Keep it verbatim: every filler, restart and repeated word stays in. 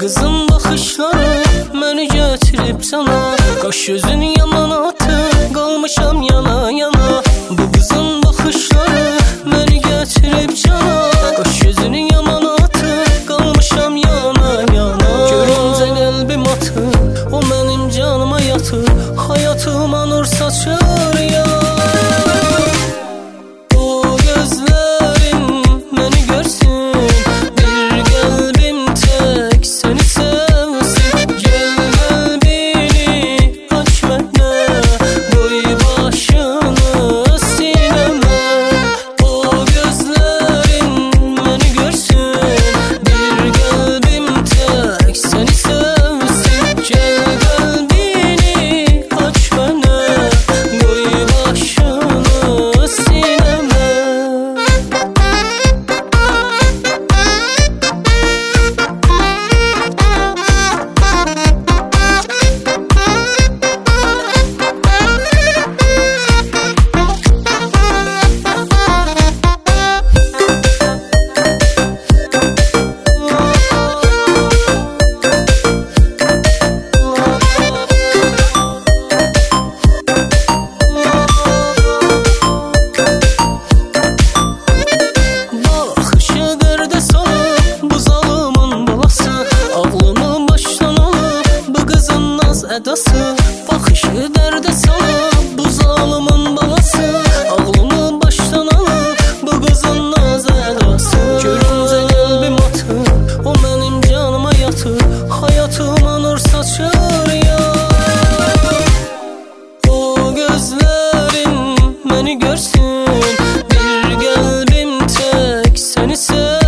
qızın baxışları məni gətirib cana. Qaş gözün yaman atıb qalmışam yana yana. Bu qızın baxışları məni gətirib cana. Qaş gözün yaman atıb qalmışam yana yana. Görüncə qəlbim atır, o mənim canıma yatır, hayatıma nur saçır ya. Edası, baxışı dərdə salıb bu zalımın balası. Ağlımı başdan alıb bu qızın naz ədası. Görüncə qəlbim atır, o mənim canıma yatır, hayatıma nur saçır ya. O gözlərin məni görsün, bir qəlbim tək səni sev.